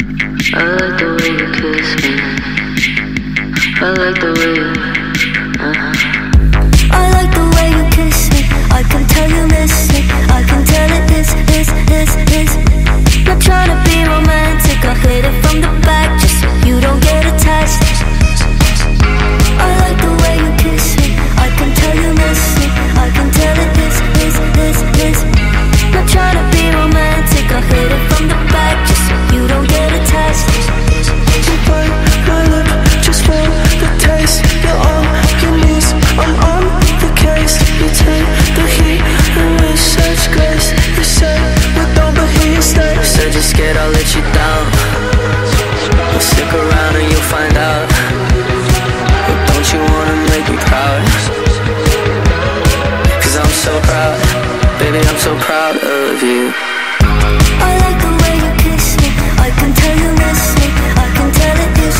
I like the way you kiss me. I like the way you, I like the way you kiss me. I can tell you miss it. I can tell it is. Not trying to be romantic. I hit it from the back just so you don't get attached. I like the way you kiss me. I can tell you miss it. I can tell it is. Not trying to be romantic. I hit it from the back just so you don't get attached. You bite my lip just for the taste. You're on your knees, I'm on the case. You take the heat and with such grace. You say we don't, but here you stay. said you're scared I'll let you down. Well, stick around and you'll find out. But don't you wanna make me proud? Cause I'm so proud, baby, I'm so proud of you. I like the way you kiss me. I can tell you miss me. I can tell it is.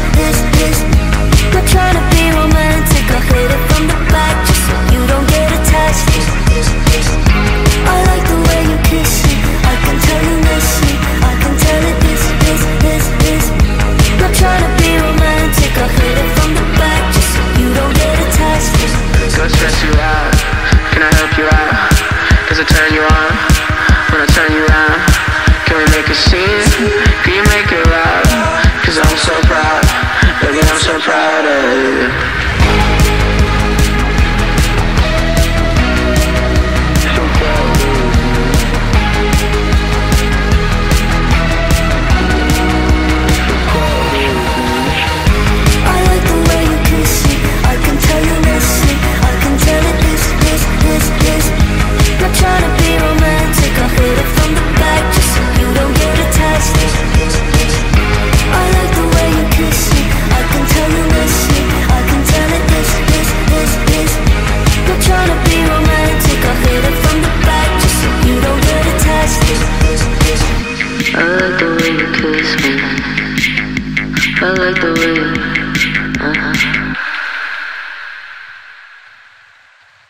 Not trying to be romantic. I hit it from the back just so you don't get attached. I like the way you kiss me. I can tell you miss me. I can tell it is. Not trying to be romantic. I hit it from the back just so you don't get attached. Go stress you out, can I help you out? Does it turn you on when I turn you around? Can we make a scene? Can you make it loud? Cause I'm so proud, baby, I'm so proud of you. I like the way you kiss me. I can tell you miss me. I can tell it is. Not trying to be romantic. I hit it from the back just so you don't get attached. I like the way you kiss me. I can tell you miss me. I can tell it is. Not trying to be romantic. I hit it from the back just so you don't get attached. I like the way you kiss me. I like the way you,